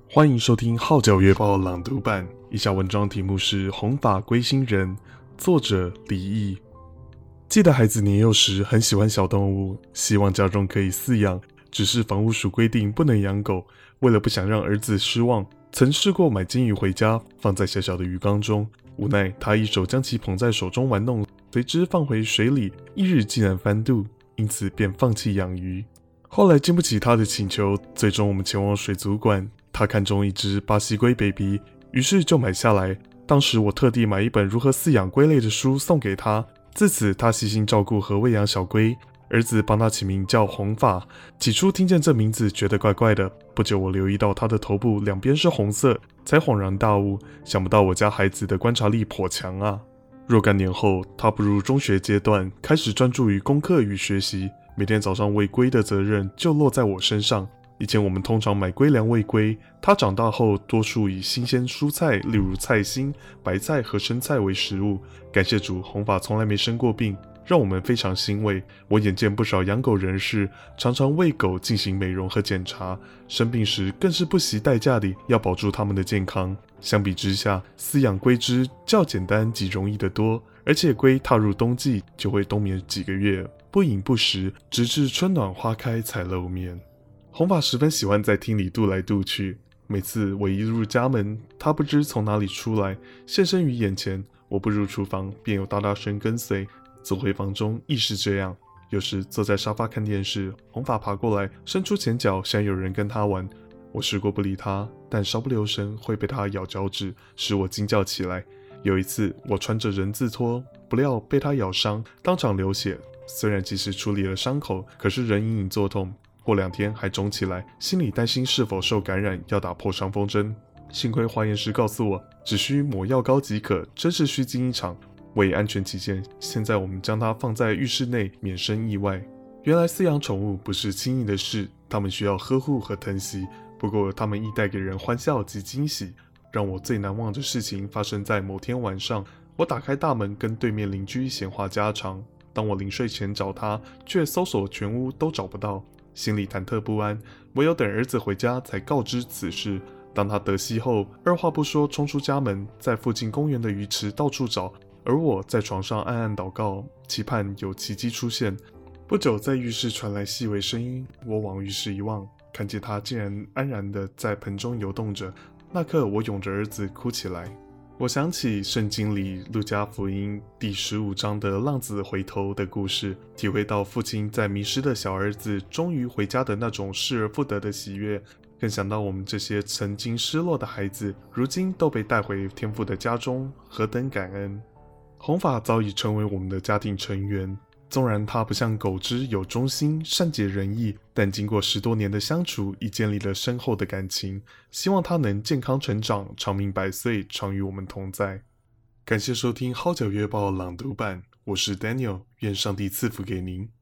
欢迎收听《号角月报》朗读版。以下文章题目是《红发归心人》，作者李毅。记得孩子年幼时很喜欢小动物，希望家中可以饲养，只是房屋署规定不能养狗。为了不想让儿子失望，曾试过买金鱼回家，放在小小的鱼缸中。无奈他一手将其捧在手中玩弄，随之放回水里，一日竟然翻肚，因此便放弃养鱼。后来经不起他的请求，最终我们前往水族馆。他看中一只巴西龟 baby， 于是就买下来。当时我特地买一本如何饲养龟类的书送给他，自此他悉心照顾和喂养小龟。儿子帮他起名叫红发，起初听见这名字觉得怪怪的，不久我留意到他的头部两边是红色，才恍然大悟，想不到我家孩子的观察力颇强啊。若干年后，他步入中学阶段，开始专注于功课与学习，每天早上喂龟的责任就落在我身上。以前我们通常买龟粮喂龟，它长大后多数以新鲜蔬菜，例如菜心、白菜和生菜为食物。感谢主，红发从来没生过病，让我们非常欣慰。我眼见不少养狗人士常常为狗进行美容和检查，生病时更是不惜代价地要保住它们的健康。相比之下，饲养龟只较简单及容易得多，而且龟踏入冬季就会冬眠几个月，不饮不食，直至春暖花开才露面。红发十分喜欢在厅里踱来踱去，每次我一入家门，他不知从哪里出来，现身于眼前。我步入厨房，便有大声跟随。走回房中亦是这样。有时坐在沙发看电视，红发爬过来，伸出前脚，想有人跟他玩。我试过不理他，但稍不留神会被他咬脚趾，使我惊叫起来。有一次，我穿着人字拖，不料被他咬伤，当场流血。虽然及时处理了伤口，可是仍隐隐作痛。过2天还肿起来，心里担心是否受感染，要打破伤风针。幸亏化验师告诉我，只需抹药膏即可，真是虚惊一场。为安全起见，现在我们将它放在浴室内，免生意外。原来饲养宠物不是轻易的事，它们需要呵护和疼惜。不过它们亦带给人欢笑及惊喜。让我最难忘的事情发生在某天晚上，我打开大门跟对面邻居闲话家常。当我临睡前找他，却搜索全屋都找不到。心里忐忑不安，唯有等儿子回家才告知此事。当他得悉后，二话不说冲出家门，在附近公园的鱼池到处找，而我在床上暗暗祷告，期盼有奇迹出现。不久，在浴室传来细微声音，我往浴室一望，看见他竟然安然地在盆中游动着。那刻，我拥着儿子哭起来。我想起圣经里路加福音第15章的浪子回头的故事，体会到父亲在迷失的小儿子终于回家的那种失而复得的喜悦，更想到我们这些曾经失落的孩子，如今都被带回天父的家中，何等感恩。红发早已成为我们的家庭成员，纵然他不像狗只有忠心、善解人意，但经过10多年的相处，已建立了深厚的感情。希望他能健康成长，长命百岁，常与我们同在。感谢收听《号角月报》朗读版，我是 Daniel， 愿上帝赐福给您。